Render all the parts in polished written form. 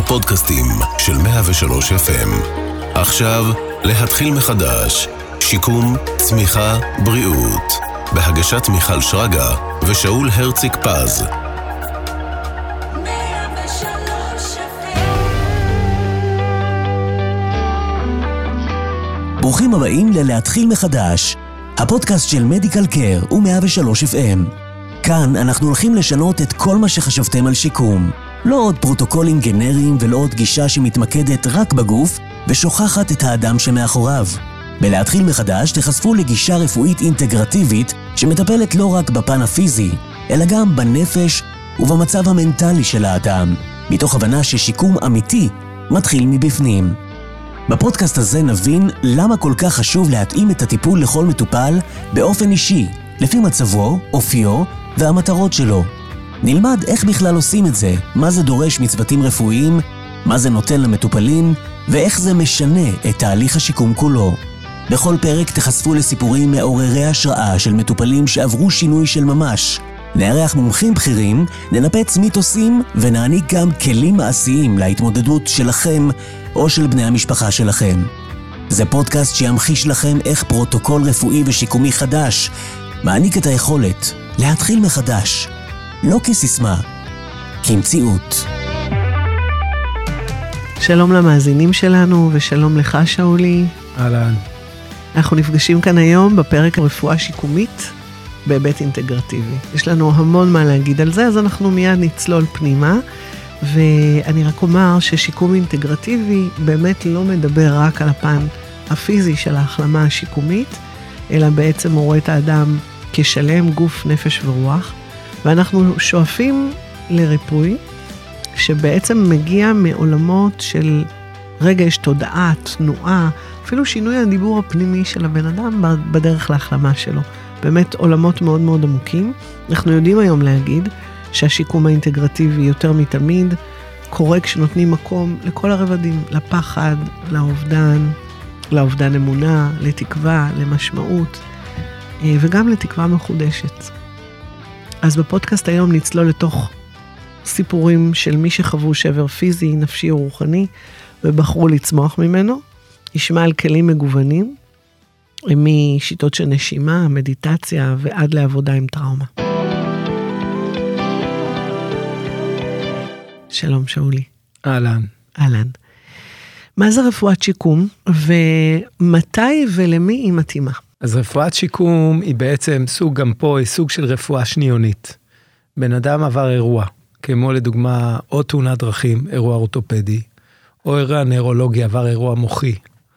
הפודקאסטים של 103 FM. עכשיו, להתחיל מחדש. שיקום, צמיחה, בריאות. בהגשת מיכל שרגא ושאול הרציק פז. ברוכים הבאים ללהתחיל מחדש, הפודקאסט של מדיקל קר ו103 FM. כאן אנחנו הולכים לשנות את כל מה שחשבתם על שיקום. לא עוד פרוטוקולים גנריים ולא עוד גישה שמתמקדת רק בגוף ושוכחת את האדם שמאחוריו. בלהתחיל מחדש תחשפו לגישה רפואית אינטגרטיבית שמטפלת לא רק בפן הפיזי, אלא גם בנפש ובמצב המנטלי של האדם, מתוך הבנה ששיקום אמיתי מתחיל מבפנים. בפודקאסט הזה נבין למה כל כך חשוב להתאים את הטיפול לכל מטופל באופן אישי, לפי מצבו, אופיו והמטרות שלו. נלמד איך בכלל עושים את זה, מה זה דורש מצוותים רפואיים, מה זה נותן למטופלים, ואיך זה משנה את תהליך השיקום כולו. בכל פרק תחשפו לסיפורים מעוררי השראה של מטופלים שעברו שינוי של ממש. נארח מומחים בכירים, ננפץ מיתוסים ונעניק גם כלים מעשיים להתמודדות שלכם או של בני המשפחה שלכם. זה פודקאסט שימחיש לכם איך פרוטוקול רפואי ושיקומי חדש מעניק את היכולת להתחיל מחדש. לא כסיסמה, כמציאות. שלום למאזינים שלנו ושלום לך שאולי. אהלן. אנחנו נפגשים כאן היום בפרק הרפואה שיקומית בהיבט אינטגרטיבי. יש לנו המון מה להגיד על זה, אז אנחנו מיד נצלול פנימה, ואני רק אומר ששיקום אינטגרטיבי באמת לא מדבר רק על הפן הפיזי של ההחלמה השיקומית, אלא בעצם הוא רואה את האדם כשלם גוף, נפש ורוח, ואנחנו שואפים לריפוי שבעצם מגיע מעולמות של רגש, תודעה, תנועה, אפילו שינוי הדיבור הפנימי של הבן אדם בדרך להחלמה שלו. באמת עולמות מאוד מאוד עמוקים. אנחנו יודעים היום להגיד שהשיקום האינטגרטיבי יותר מתמיד קורה כשנותנים מקום לכל הרבדים, לפחד, לאובדן אמונה, לתקווה, למשמעות, וגם לתקווה מחודשת. אז בפודקאסט היום נצלול לתוך סיפורים של מי שחוו שבר פיזי, נפשי או רוחני, ובחרו לצמוח ממנו. ישמע על כלים מגוונים, משיטות של נשימה, מדיטציה, ועד לעבודה עם טראומה. שלום שאולי. אהלן. אהלן. מה זה רפואת שיקום, ומתי ולמי היא מתאימה? אז רפואת שיקום היא בעצם גם פה, היא סוג של רפואה שניונית. בן אדם עבר אירוע, כמו לדוגמה, או תאונת דרכים, אירוע אורתופדי, או אירוע נוירולוגי, עבר אירוע מוחי,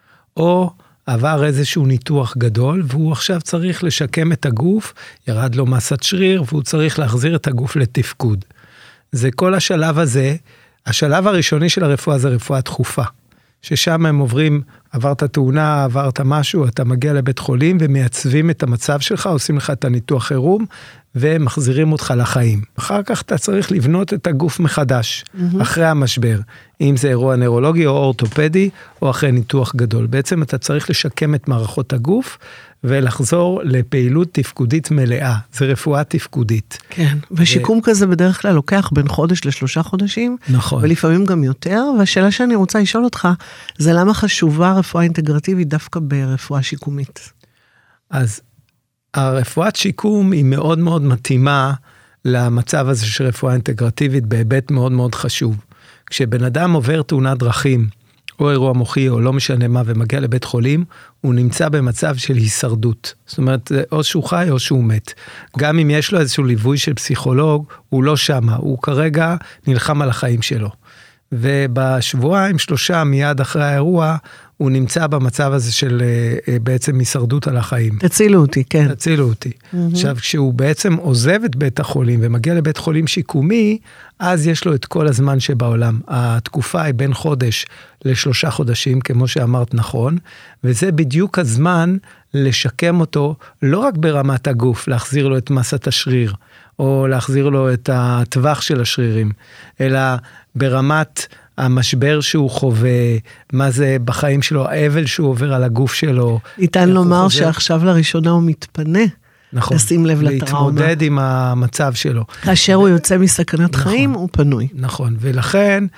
או עבר איזשהו ניתוח גדול, והוא עכשיו צריך לשקם את הגוף, ירד לו מסת שריר, והוא צריך להחזיר את הגוף לתפקוד. זה כל השלב הזה, השלב הראשוני של הרפואה זה רפואה דחופה, ששם הם עוברים, עברת תאונה, עברת משהו, אתה מגיע לבית חולים, ומייצבים את המצב שלך, עושים לך את הניתוח חירום, ומחזירים אותך לחיים. אחר כך אתה צריך לבנות את הגוף מחדש, אחרי המשבר. אם זה אירוע נוירולוגי או אורתופדי, או אחרי ניתוח גדול. בעצם אתה צריך לשקם את מערכות הגוף, ולחזור לפעילות תפקודית מלאה. זה רפואה תפקודית. כן, ושיקום כזה בדרך כלל לוקח בין חודש ל3 חודשים. נכון. ולפעמים גם יותר, והשאלה שאני רוצה לשאול אותך, זה למה חשובה רפואה אינטגרטיבית דווקא ברפואה שיקומית? אז הרפואת שיקום היא מאוד מאוד מתאימה למצב הזה של רפואה אינטגרטיבית בהיבט מאוד מאוד חשוב. כשבן אדם עובר תאונת דרכים, או אירוע מוחי, או לא משנה מה, ומגיע לבית חולים, הוא נמצא במצב של הישרדות. זאת אומרת, או שהוא חי או שהוא מת. גם אם יש לו איזשהו ליווי של פסיכולוג, הוא לא שמה, הוא כרגע נלחם על החיים שלו. ובשבועיים 3 מיד אחרי האירוע, הוא נמצא במצב הזה של בעצם הישרדות על החיים. תצילו אותי, כן. תצילו אותי. עכשיו, כשהוא בעצם עוזב את בית החולים, ומגיע לבית חולים שיקומי, אז יש לו את כל הזמן שבעולם. התקופה היא בין חודש ל3 חודשים, כמו שאמרת נכון, וזה בדיוק הזמן לשקם אותו, לא רק ברמת הגוף, להחזיר לו את מסת השריר, או להחזיר לו את הטווח של השרירים, אלא ברמת המשבר שהוא חווה, מה זה בחיים שלו, האבל שהוא עובר על הגוף שלו. ניתן לומר שעכשיו לראשונה הוא מתפנה. נכון. לשים לב לטראומה. להתמודד עם המצב שלו. כאשר הוא יוצא מסכנת חיים, הוא פנוי. נכון, ולכן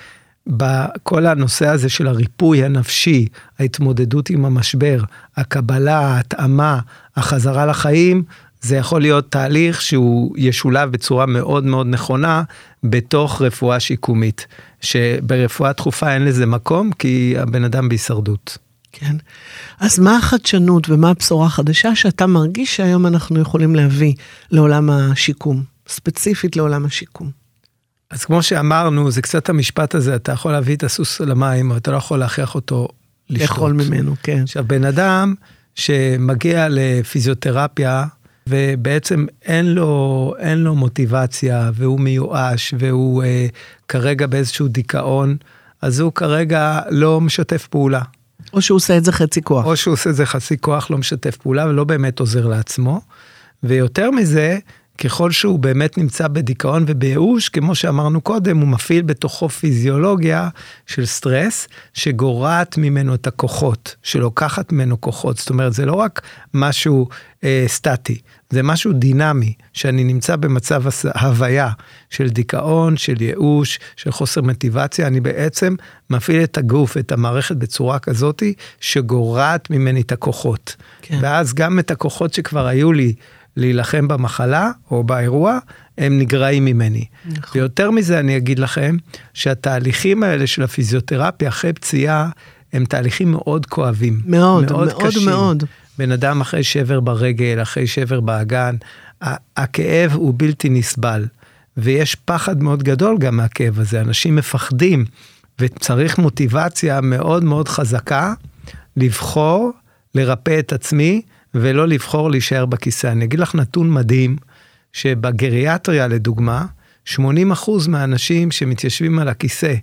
בכל הנושא הזה של הריפוי הנפשי, ההתמודדות עם המשבר, הקבלה, ההתאמה, החזרה לחיים, זה יכול להיות תהליך שהוא ישולב בצורה מאוד מאוד נכונה, בתוך רפואה שיקומית, שברפואה דחופה אין לזה מקום, כי הבן אדם בהישרדות. כן. אז מה החדשנות ומה הבשורה החדשה שאתה מרגיש שהיום אנחנו יכולים להביא לעולם השיקום, ספציפית לעולם השיקום? אז כמו שאמרנו, זה קצת המשפט הזה, אתה יכול להביא את הסוס למים, אבל אתה לא יכול להכריח אותו לשתות. לאכול ממנו, כן. עכשיו, בן אדם שמגיע לפיזיותרפיה, ובעצם אין לו מוטיבציה, והוא מיואש, והוא כרגע באיזשהו דיכאון, אז הוא כרגע לא משתף פעולה. או שהוא עושה את זה חצי כוח. או שהוא עושה את זה חצי כוח, לא משתף פעולה, ולא באמת עוזר לעצמו. ויותר מזה, ככל שהוא באמת נמצא בדיכאון ובייאוש, כמו שאמרנו קודם, הוא מפעיל בתוכו פיזיולוגיה של סטרס, שגורעת ממנו את הכוחות, שלוקחת ממנו כוחות. זאת אומרת, זה לא רק משהו סטטי, זה משהו דינמי, שאני נמצא במצב הוויה של דיכאון, של ייאוש, של חוסר מוטיבציה, אני בעצם מפעיל את הגוף, את המערכת בצורה כזאת, שגורעת ממני את הכוחות. כן. ואז גם את הכוחות שכבר היו לי, להילחם במחלה או באירוע, הם נגרעים ממני. נכון. ויותר מזה אני אגיד לכם, שהתהליכים האלה של הפיזיותרפיה אחרי פציעה, הם תהליכים מאוד כואבים. מאוד, מאוד, קשים. מאוד. בן אדם אחרי שבר ברגל, אחרי שבר באגן, הכאב הוא בלתי נסבל. ויש פחד מאוד גדול גם מהכאב הזה. אנשים מפחדים, וצריך מוטיבציה מאוד מאוד חזקה, לבחור, לרפא את עצמי, ולא לבחור להישאר בכיסא. אני אגיד לך נתון מדהים, שבגריאטריה לדוגמה, 80% מהאנשים שמתיישבים על הכיסא,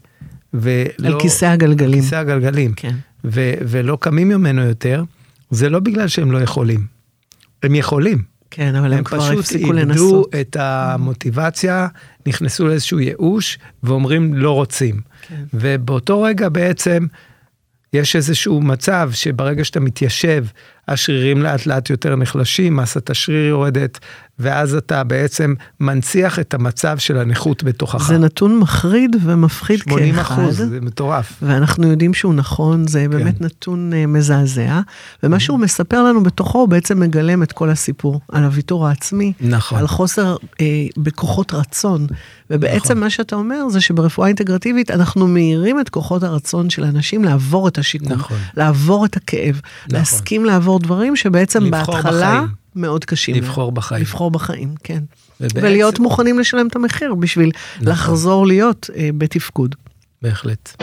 על כיסא הגלגלים. כיסא הגלגלים, כן. ולא קמים ממנו יותר, זה לא בגלל שהם לא יכולים. הם יכולים. כן, אבל הם כבר הפסיקו לנסות. הם פשוט איבדו את המוטיבציה, נכנסו לאיזשהו ייאוש, ואומרים לא רוצים. כן. ובאותו רגע בעצם, יש איזשהו מצב שברגע שאתה מתיישב, השרירים לאט לאט יותר נחלשים, מסת השריר יורדת, ואז אתה בעצם מנציח את המצב של הנכות בתוכך. זה נתון מחריד ומפחיד כאחד. 80%, זה מטורף. ואנחנו יודעים שהוא נכון, זה באמת נתון מזעזע, ומה שהוא מספר לנו בתוכו, הוא בעצם מגלם את כל הסיפור, על הוויתור העצמי, נכון. על חוסר בכוחות רצון, ובעצם מה שאתה אומר, זה שברפואה אינטגרטיבית, אנחנו מאירים את כוחות הרצון של אנשים, לעבור את השיקום, לעבור את הכאב, להסכים לעבור דברים שבעצם בהתחלה מאוד קשים. לבחור בחיים. לבחור בחיים, כן. ולהיות מוכנים לשלם את המחיר בשביל לחזור להיות בתפקוד. בהחלט.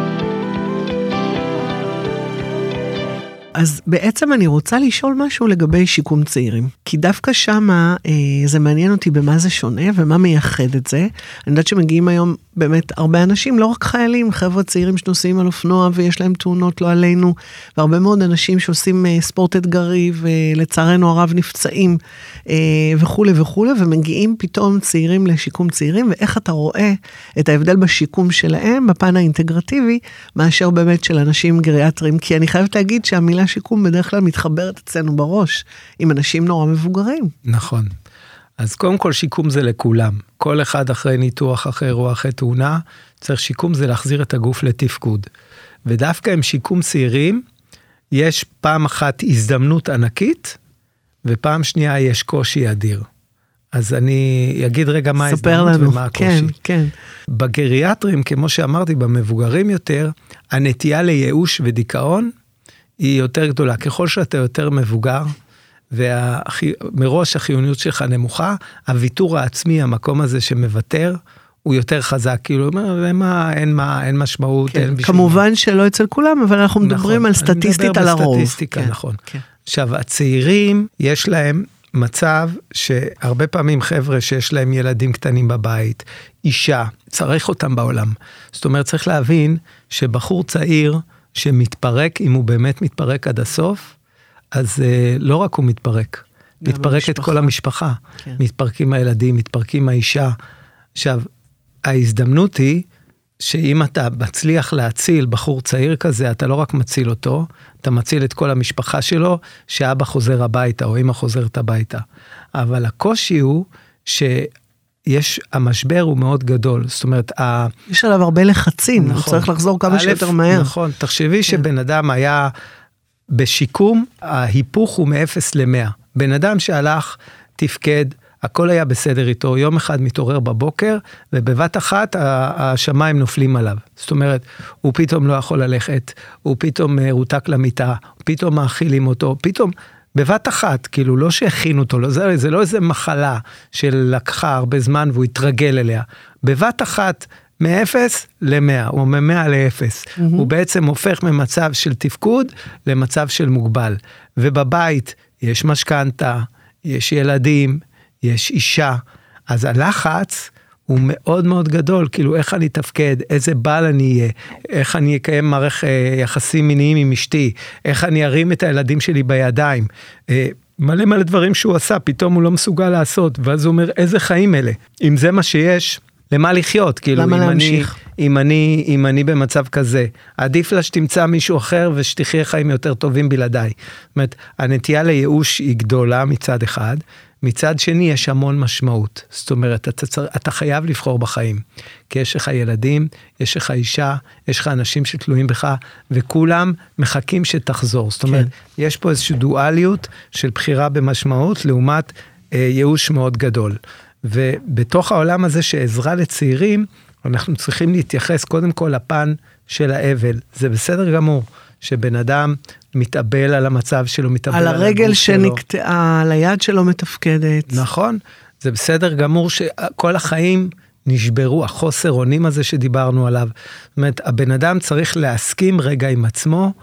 אז בעצם אני רוצה לשאול משהו לגבי שיקום צעירים. כי דווקא שמה זה מעניין אותי במה זה שונה ומה מייחד את זה. אני יודעת שמגיעים היום באמת הרבה אנשים, לא רק חיילים, חבר'ה צעירים שנוסעים על אופנוע ויש להם תאונות לא עלינו, והרבה מאוד אנשים שעושים ספורט אתגרי ולצערנו הרב נפצעים וכו' וכו', ומגיעים פתאום צעירים לשיקום צעירים, ואיך אתה רואה את ההבדל בשיקום שלהם, בפן האינטגרטיבי, מאשר באמת של אנשים גריאטרים, כי אני חייבת להגיד שהמילה שיקום בדרך כלל מתחברת אצלנו בראש, עם אנשים נורא מבוגרים. נכון. אז קודם כל שיקום זה לכולם. כל אחד אחרי ניתוח, אחרי אירוע, אחרי תאונה, צריך שיקום זה להחזיר את הגוף לתפקוד. ודווקא עם שיקום צעירים, יש פעם אחת הזדמנות ענקית, ופעם שנייה יש קושי אדיר. אז אני אגיד רגע מה ההזדמנות ומה הקושי. כן, כן. בגריאטרים, כמו שאמרתי, במבוגרים יותר, הנטייה לייאוש ודיכאון היא יותר גדולה. ככל שאתה יותר מבוגר, ומראש החיוניות שלך נמוכה, הוויתור העצמי, המקום הזה שמוותר, הוא יותר חזק, כאילו, אין משמעות, אין בשביל. כמובן שלא אצל כולם, אבל אנחנו מדברים על סטטיסטית על הרוב. בסטטיסטיקה, נכון. עכשיו, הצעירים, יש להם מצב שהרבה פעמים חבר'ה שיש להם ילדים קטנים בבית, אישה, צריך אותם בעולם. זאת אומרת, צריך להבין שבחור צעיר שמתפרק, אם הוא באמת מתפרק עד הסוף, אז לא רק הוא מתפרק, מתפרקת כל המשפחה, מתפרקים הילדים, מתפרקים האישה. עכשיו, ההזדמנות היא, שאם אתה מצליח להציל בחור צעיר כזה, אתה לא רק מציל אותו, אתה מציל את כל המשפחה שלו, שאבא חוזר הביתה, או אמא חוזרת הביתה. אבל הקושי הוא, המשבר הוא מאוד גדול, זאת אומרת, יש עליו הרבה לחצים, נכון, הוא צריך לחזור כמה שיותר מהר. נכון, תחשבי שבן אדם היה בשיקום, ההיפוך הוא מ-0 ל-100. בן אדם שהלך, תפקד, הכל היה בסדר איתו, יום אחד מתעורר בבוקר, ובבת אחת השמיים נופלים עליו. זאת אומרת, הוא פתאום לא יכול ללכת, הוא פתאום רותק למיטה, פתאום מאכילים אותו, פתאום בבת אחת, כאילו לא שהכינו אותו, זה לא איזה מחלה שלקחה הרבה זמן והוא התרגל אליה. בבת אחת, מ-0 ל-100, או מ-100 ל-0. הוא בעצם הופך ממצב של תפקוד למצב של מוגבל. ובבית יש משכנתה, יש ילדים, יש אישה, אז הלחץ הוא מאוד מאוד גדול, כאילו איך אני תפקד, איזה בעל אני אהיה, איך אני אקיים מערך יחסים מיניים עם אשתי, איך אני ארים את הילדים שלי בידיים, מלא מלא דברים שהוא עשה, פתאום הוא לא מסוגל לעשות, ואז הוא אומר, איזה חיים אלה, אם זה מה שיש, למה לחיות, כאילו אם אני במצב כזה, עדיף לה שתמצא מישהו אחר ושתחיה חיים יותר טובים בלעדיי. זאת אומרת, הנטייה לייאוש היא גדולה מצד אחד, מצד שני יש המון משמעות, זאת אומרת, אתה חייב לבחור בחיים, כי יש לך ילדים, יש לך אישה, יש לך אנשים שתלויים בך, וכולם מחכים שתחזור, זאת אומרת, יש פה איזושהי דואליות של בחירה במשמעות, לעומת ייאוש מאוד גדול, ובתוך העולם הזה שעזרה לצעירים, אנחנו צריכים להתייחס קודם כל לפן של האבל, זה בסדר גמור, שבן אדם מתאבל על המצב שלו, מתאבל על הרגל שנקטעה, על היד שלו מתפקדת. נכון, זה בסדר גמור שכל החיים נשברו, החוסר אונים הזה שדיברנו עליו. זאת אומרת, הבן אדם צריך להסכים רגע עם עצמו,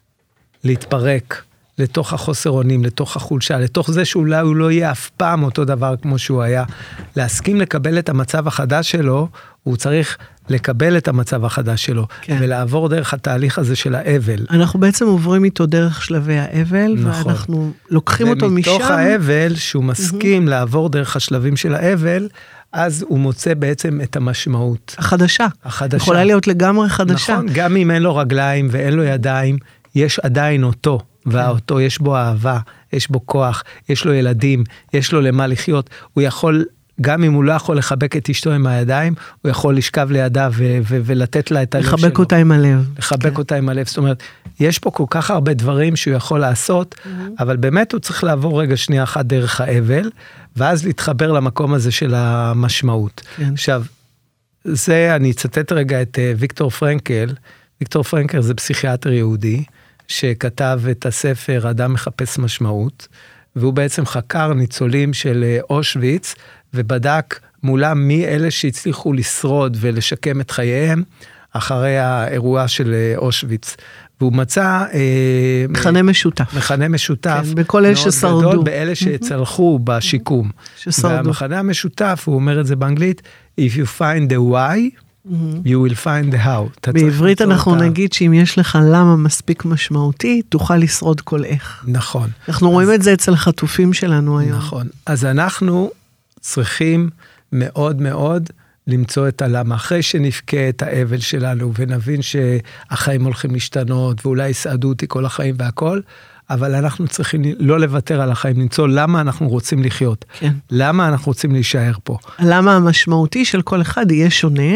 להתפרק לתוך החוסר אונים, לתוך החולשה, לתוך זה שאולי הוא לא יהיה אף פעם אותו דבר כמו שהוא היה. להסכים לקבל את המצב החדש שלו, הוא צריך לקבל את המצב החדש שלו, ולעבור דרך התהליך הזה של האבל. אנחנו בעצם עוברים איתו דרך שלבי האבל, נכון. ואנחנו לוקחים אותו משם. ומתוך האבל, שהוא מסכים לעבור דרך השלבים של האבל, אז הוא מוצא בעצם את המשמעות. החדשה. יכולה להיות לגמרי חדשה. נכון, גם אם אין לו רגליים ואין לו ידיים, יש עדיין אותו, והאותו יש בו אהבה, יש בו כוח, יש לו ילדים, יש לו למה לחיות, הוא יכול, גם אם הוא לא יכול לחבק את אשתו עם הידיים, הוא יכול לשכב לידה ולתת לה את הלב שלו. לחבק אותה עם הלב. לחבק אותה עם הלב, זאת אומרת, יש פה כל כך הרבה דברים שהוא יכול לעשות, אבל באמת הוא צריך לעבור רגע שנייה אחת דרך האבל, ואז להתחבר למקום הזה של המשמעות. עכשיו, זה, אני אצטט רגע את ויקטור פרנקל, ויקטור פרנקל זה פסיכיאטר יהודי, שכתב את הספר אדם מחפש משמעות, והוא בעצם חקר ניצולים של אושוויץ, ובדק מולם מי אלה שהצליחו לשרוד ולשקם את חייהם, אחרי האירוע של אושוויץ. והוא מצא מכנה משותף. מכנה משותף. כן, בכל אלה ששרדו. מאוד גדול באלה שהצלחו בשיקום. ששרדו. והמכנה המשותף, הוא אומר את זה באנגלית, if you find the why, you will find the how. בעברית אנחנו נגיד שאם יש לך למה מספיק משמעותי, תוכל לשרוד כל איך. נכון. אנחנו רואים את זה אצל החטופים שלנו היום. נכון. אז אנחנו צריכים מאוד מאוד למצוא את הלמה. אחרי שנפקה את האבל שלנו, ונבין שהחיים הולכים להשתנות, ואולי יסעדו אותי כל החיים והכל, אבל אנחנו צריכים לא לוותר על החיים, למצוא למה אנחנו רוצים לחיות. כן. למה אנחנו רוצים להישאר פה. למה המשמעותי של כל אחד יהיה שונה.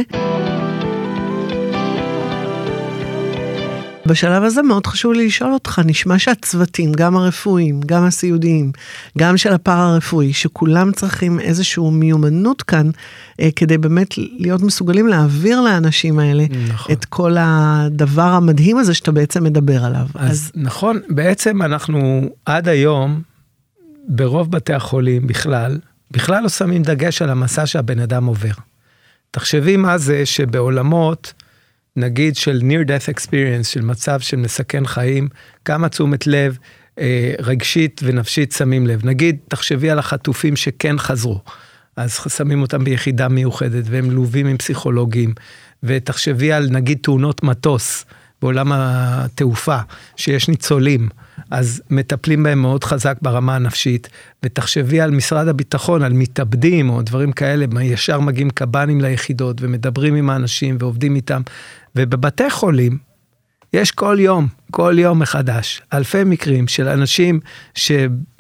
בשלב הזה מאוד חשוב לי לשאול אותך, נשמע שהצוותים, גם הרפואיים, גם הסיעודיים, גם של הפארה-רפואי, שכולם צריכים איזושהי מיומנות כאן, כדי באמת להיות מסוגלים להעביר לאנשים האלה, נכון. את כל הדבר המדהים הזה שאתה בעצם מדבר עליו. אז נכון, בעצם אנחנו עד היום, ברוב בתי החולים בכלל לא שמים דגש על המסע שהבן אדם עובר. תחשבי מה זה שבעולמות, נגיד של near death experience, של מצב של מסכן חיים, כמה תשומת לב, רגשית ונפשית שמים לב. נגיד, תחשבי על החטופים שכן חזרו, אז שמים אותם ביחידה מיוחדת, והם לובים עם פסיכולוגים, ותחשבי על נגיד תאונות מטוס, בעולם התעופה, שיש ניצולים, אז מטפלים בהם מאוד חזק ברמה הנפשית, ותחשבי על משרד הביטחון, על מתאבדים או דברים כאלה, ישר מגיעים קב"נים ליחידות, ומדברים עם האנשים ועובדים איתם, ובבתי חולים, יש כל יום מחדש, אלפי מקרים של אנשים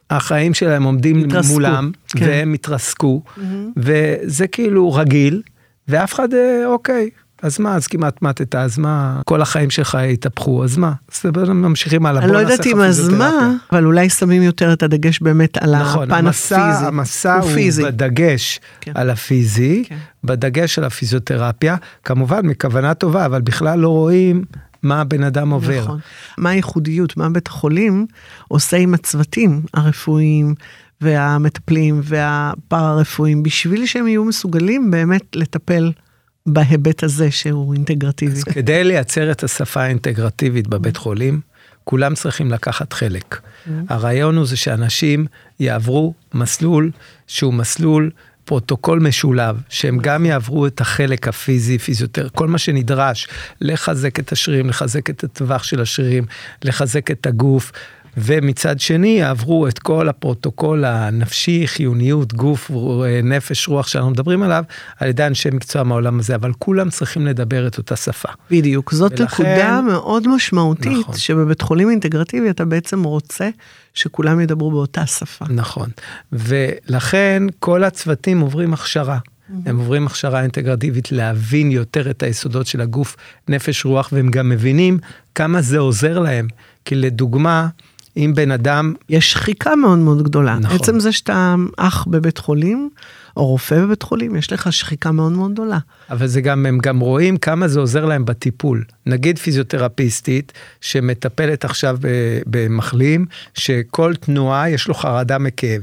החיים שלהם עומדים מולם, והם מתרסקו, וזה כאילו רגיל, ואף אחד, אוקיי, אז מה, אז כמעט מתת, אז מה, כל החיים שלך התהפכו, אז מה? אז ממשיכים הלאה. אני לא יודעת אם אז מה, אבל אולי שמים יותר את הדגש באמת על הפן הפיזי. המסע הוא בדגש על הפיזי, בדגש על הפיזיותרפיה, כמובן מכוונה טובה, אבל בכלל לא רואים מה הבן אדם עובר. נכון. מה הייחודיות, מה בית החולים עושה עם הצוותים הרפואיים, והמטפלים והפארה-רפואיים, בשביל שהם יהיו מסוגלים באמת לטפל בהיבט הזה שהוא אינטגרטיבי. אז כדי לייצר את השפה האינטגרטיבית בבית חולים, כולם צריכים לקחת חלק. הרעיון הוא זה שאנשים יעברו מסלול שהוא מסלול פרוטוקול משולב, שהם גם יעברו את החלק הפיזי, כל מה שנדרש, לחזק את השרירים, לחזק את הטווח של השרירים, לחזק את הגוף, ומצד שני יעברו את כל הפרוטוקול הנפשי, חיוניות, גוף, נפש, רוח שאנחנו מדברים עליו, על ידי אנשי מקצוע מהעולם הזה, אבל כולם צריכים לדבר את אותה שפה. בדיוק, זאת נקודה מאוד משמעותית, נכון. שבבית חולים אינטגרטיבי אתה בעצם רוצה שכולם ידברו באותה שפה. נכון, ולכן כל הצוותים עוברים הכשרה. הם עוברים הכשרה אינטגרטיבית להבין יותר את היסודות של הגוף, נפש, רוח, והם גם מבינים כמה זה עוזר להם. כי לדוגמה, אם בן אדם... יש שחיקה מאוד מאוד גדולה. נכון. בעצם זה שאתה אח בבית חולים, או רופא בבית חולים, יש לך שחיקה מאוד מאוד גדולה. אבל זה גם, הם גם רואים כמה זה עוזר להם בטיפול. נגיד פיזיותרפיסטית, שמטפלת עכשיו במחלים, שכל תנועה יש לו חרדה מכאב.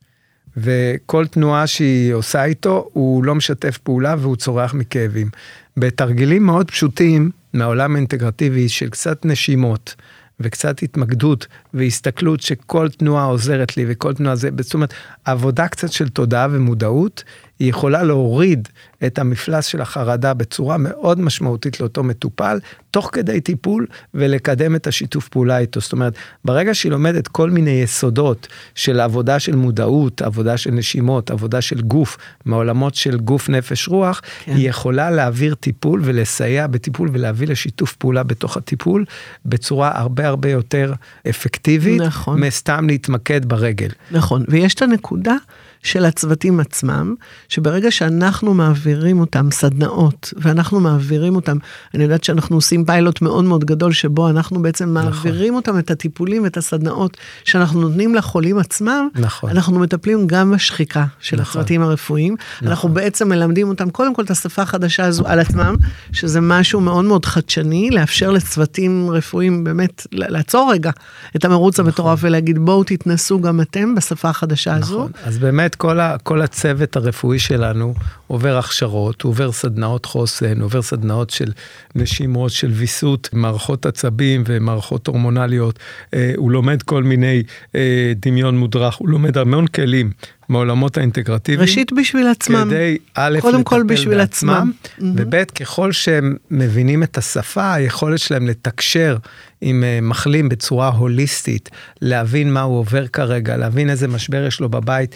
וכל תנועה שהיא עושה איתו, הוא לא משתף פעולה והוא צורח מכאבים. בתרגילים מאוד פשוטים, מהעולם האינטגרטיבי של קצת נשימות, וקצת התמקדות והסתכלות שכל תנועה עוזרת לי, וכל תנועה זה, זאת אומרת, עבודה קצת של תודעה ומודעות, היא יכולה להוריד את המפלס של החרדה בצורה מאוד משמעותית לאותו מטופל, תוך כדי טיפול, ולקדם את השיתוף פעולה איתו. זאת אומרת, ברגע שהיא לומדת כל מיני יסודות של עבודה של מודעות, עבודה של נשימות, עבודה של גוף, מעולמות של גוף, נפש, רוח, כן. היא יכולה להעביר טיפול ולסייע בטיפול, ולהביא לשיתוף פעולה בתוך הטיפול, בצורה הרבה הרבה יותר אפקטיבית, נכון. מסתם להתמקד ברגל. נכון, ויש את הנקודה של הצוותים עצמם, שברגע שאנחנו מעבירים אותם סדנאות, ואנחנו מעבירים אותם, אני יודעת שאנחנו עושים פיילוט מאוד מאוד גדול, שבו אנחנו בעצם מעבירים אותם את הטיפולים, את הסדנאות, שאנחנו נותנים לחולים עצמם, אנחנו מטפלים גם בשחיקה של הצוותים הרפואיים, אנחנו בעצם מלמדים אותם, קודם כל את השפה החדשה הזו על עצמם, שזה משהו מאוד מאוד חדשני, לאפשר לצוותים רפואיים באמת, לעצור רגע את המרוץ המטורף, ולהגיד בואו תתנסו גם אתם בשפה החדשה הזו. אז באמת כל הצוות הרפואי שלנו עובר הכשרות, עובר סדנאות חוסן, עובר סדנאות של נשימות, של ויסות, מערכות עצבים ומערכות הורמונליות, הוא לומד כל מיני דמיון מודרך, הוא לומד המון כלים מעולמות האינטגרטיביים. ראשית בשביל עצמם. כדי א' קודם כל בשביל עצמם. וב' ככל שהם מבינים את השפה, היכולת שלהם לתקשר עם מחלים בצורה הוליסטית, להבין מה הוא עובר כרגע, להבין איזה משבר יש לו בבית,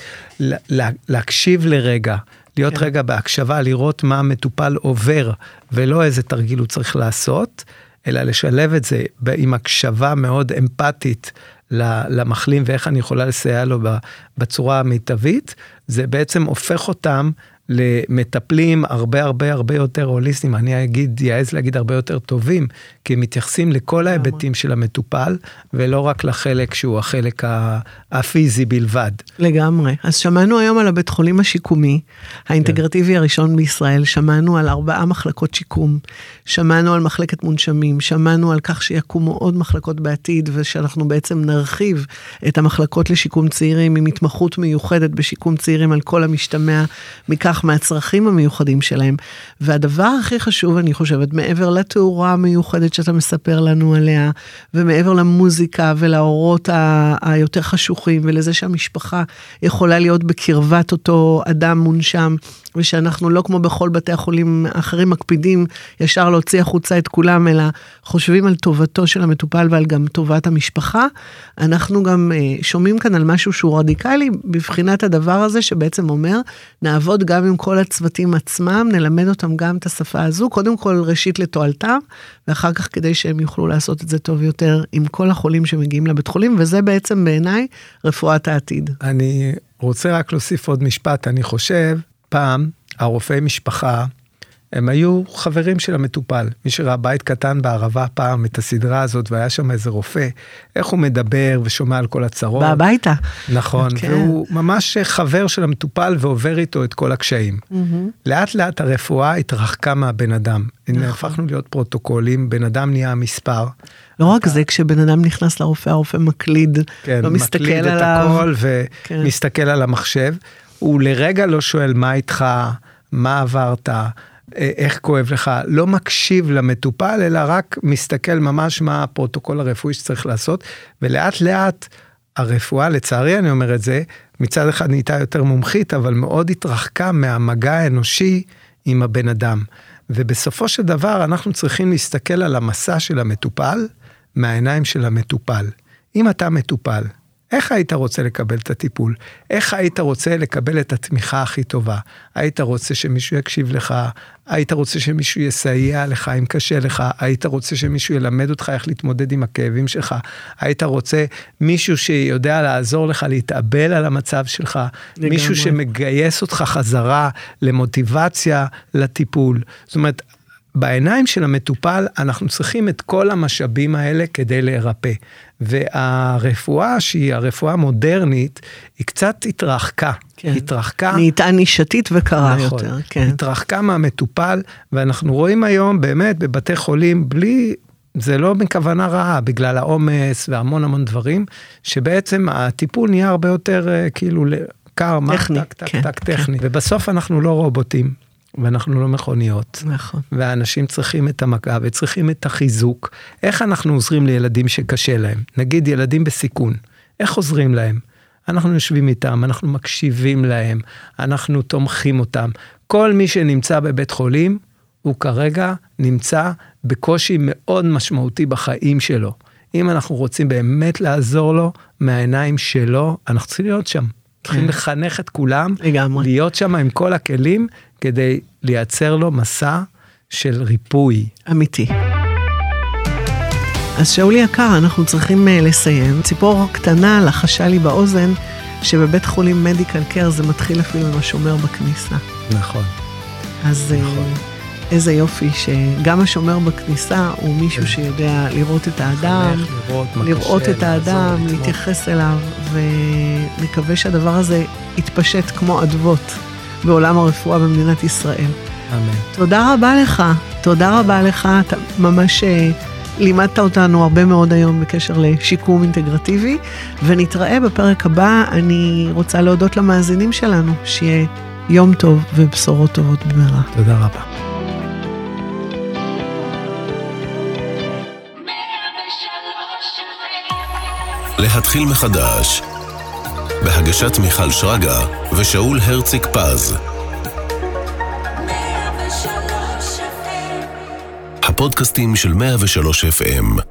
להקשיב לרגע, להיות רגע בהקשבה, לראות מה המטופל עובר, ולא איזה תרגיל הוא צריך לעשות, אלא לשלב את זה עם הקשבה מאוד אמפתית למחלים, ואיך אני יכולה לסייע לו בצורה המיטבית, זה בעצם הופך אותם למטפלים הרבה הרבה הרבה יותר הוליסטיים, אני יעז להגיד הרבה יותר טובים, כי הם מתייחסים לכל ההיבטים של המטופל, ולא רק לחלק שהוא החלק הפיזי בלבד. לגמרי. אז שמענו היום על הבית חולים השיקומי, האינטגרטיבי הראשון בישראל, שמענו על 4 מחלקות שיקום, שמענו על מחלקת מונשמים, שמענו על כך שיקומו עוד מחלקות בעתיד, ושאנחנו בעצם נרחיב את המחלקות לשיקום צעירים, עם התמחות מיוחדת בשיקום צעירים על כל המשתמע מכך מהצרכים המיוחדים שלהם. והדבר הכי חשוב, אני חושבת, מעבר לתאורה המיוחדת שאתה מספר לנו עליה, ומעבר למוזיקה ולאורות היותר חשוכים, ולזה שהמשפחה יכולה להיות בקרבת אותו אדם מונשם, ושאנחנו לא כמו בכל בתי החולים האחרים מקפידים ישר להוציא החוצה את כולם, אלא חושבים על טובתו של המטופל ועל גם טובת המשפחה. אנחנו גם שומעים כאן על משהו שהוא רדיקלי, בבחינת הדבר הזה שבעצם אומר, נעבוד גם עם כל הצוותים עצמם, נלמד אותם גם את השפה הזו, קודם כל ראשית לתועלתם, ואחר כך כדי שהם יוכלו לעשות את זה טוב יותר עם כל החולים שמגיעים לבית חולים, וזה בעצם בעיניי רפואת העתיד. אני רוצה רק להוסיף עוד משפט, אני חושב, פעם הרופאי משפחה, הם היו חברים של המטופל. מי שראה בית קטן בערבה פעם את הסדרה הזאת, והיה שם איזה רופא, איך הוא מדבר ושומע על כל הצרות. בביתה. נכון, כן. והוא ממש חבר של המטופל ועובר איתו את כל הקשיים. לאט לאט הרפואה התרחקה מהבן אדם. הנה, הפכנו להיות פרוטוקולים, בן אדם נהיה מספר. לא רק זה, כשבן אדם נכנס לרופא, הרופא מקליד, כן, לא מסתכל עליו. מקליד את הכל ומסתכל על המחשב. הוא לרגע לא שואל מה איתך, מה עברת, איך כואב לך, לא מקשיב למטופל, אלא רק מסתכל ממש מה הפרוטוקול הרפואי שצריך לעשות, ולאט לאט הרפואה, לצערי אני אומר את זה, מצד אחד נהייתה יותר מומחית, אבל מאוד התרחקה מהמגע האנושי עם הבן אדם. ובסופו של דבר אנחנו צריכים להסתכל על המסע של המטופל, מהעיניים של המטופל. אם אתה מטופל, איך היית רוצה לקבל את הטיפול? איך היית רוצה לקבל את התמיכה הכי טובה? היית רוצה שמישהו יקשיב לך? היית רוצה שמישהו יסייע לך אם קשה לך? היית רוצה שמישהו ילמד אותך איך להתמודד עם הכאבים שלך? היית רוצה מישהו שיודע לעזור לך להתאבל על המצב שלך? מישהו שמגייס אותך חזרה למוטיבציה לטיפול? זאת אומרת, בעיניים של המטופל אנחנו צריכים את כל המשאבים האלה כדי להירפא. והרפואה שהיא הרפואה המודרנית, היא קצת התרחקה. כן. התרחקה. נהייתה נישתית וקרה נכון, יותר. כן. התרחקה מהמטופל, ואנחנו רואים היום באמת בבתי חולים, בלי, זה לא מכוונה רעה, בגלל העומס והמון המון דברים, שבעצם הטיפול נהיה הרבה יותר כאילו קר, טכני, טכני. ובסוף אנחנו לא רובוטים. ואנחנו לא מכוניות. נכון. והאנשים צריכים את המגע וצריכים את החיזוק. איך אנחנו עוזרים לילדים שקשה להם? נגיד ילדים בסיכון. איך עוזרים להם? אנחנו יושבים איתם, אנחנו מקשיבים להם, אנחנו תומכים אותם. כל מי שנמצא בבית חולים, הוא כרגע נמצא בקושי מאוד משמעותי בחיים שלו. אם אנחנו רוצים באמת לעזור לו, מהעיניים שלו, אנחנו צריכים להיות שם. צריכים לחנך את כולם, להיות שם עם כל הכלים, כדי לייצר לו מסע של ריפוי. אמיתי. אז שאולי יקר, אנחנו צריכים לסיים. ציפור קטנה לחשה לי באוזן, שבבית חולים מדיקל קר זה מתחיל אפילו עם השומר בכניסה. נכון. אז נכון. איזה יופי שגם השומר בכניסה הוא מישהו שיודע לראות את האדם, לראות את האדם, להתייחס אליו, ונקווה שהדבר הזה יתפשט כמו אדוות בעולם הרפואה במדינת ישראל. אמן. תודה רבה לך, תודה רבה לך, אתה ממש לימדת אותנו הרבה מאוד היום בקשר לשיקום אינטגרטיבי, ונתראה בפרק הבא. אני רוצה להודות למאזינים שלנו, שיהיה יום טוב ובשורות טובות במהרה. תודה רבה. להתחיל מחדש, בהגשת מיכל שרגא ושאול הרציק פז. הפודקאסטים של 103 FM.